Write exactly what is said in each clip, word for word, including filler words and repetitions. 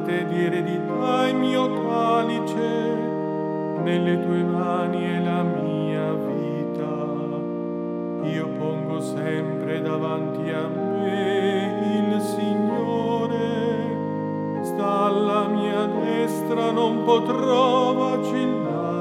parte di eredità il mio calice, nelle tue mani è la mia vita. Io pongo sempre davanti a me il Signore, sta alla mia destra, non potrò vacillare.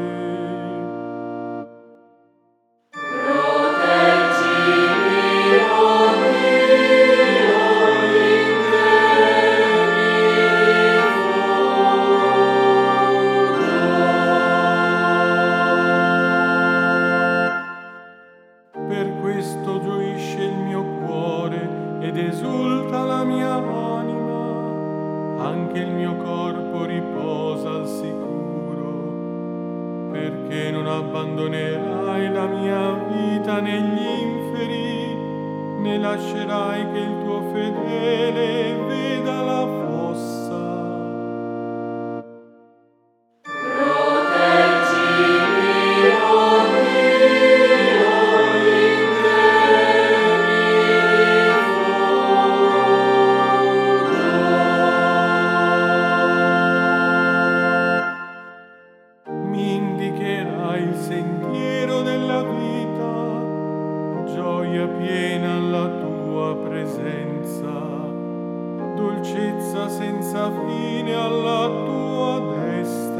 Per questo gioisce il mio cuore ed esulta la mia anima, anche il mio corpo riposa al sicuro, perché non abbandonerai la mia vita negli inferi, né lascerai che il tuo fedele veda la fossa. Mi indicherai il sentiero della vita, gioia piena alla tua presenza, dolcezza senza fine alla tua destra.